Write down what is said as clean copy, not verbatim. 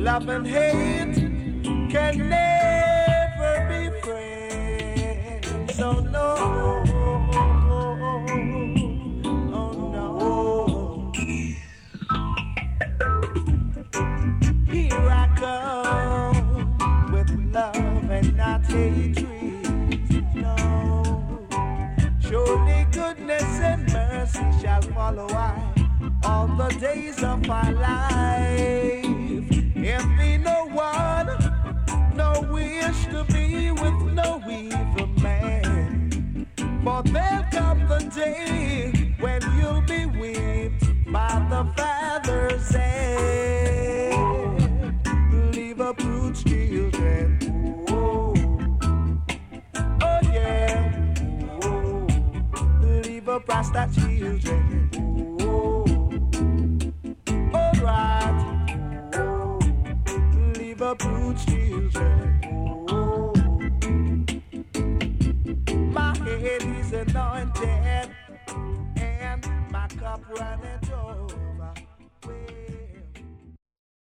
Love and hate can never be friends. So no, oh no. Here I come with love and not hatred. No, surely goodness and mercy shall follow I all the days of my life. Envy no one, no wish to be with no evil man. For there'll come the day when you'll be whipped by the Father's hand. Leave a brute's children. Oh, oh yeah. Oh, leave a bastard children. Oh, alright. Leave a brute's children. Oh, my head is anointed and my cup runneth over.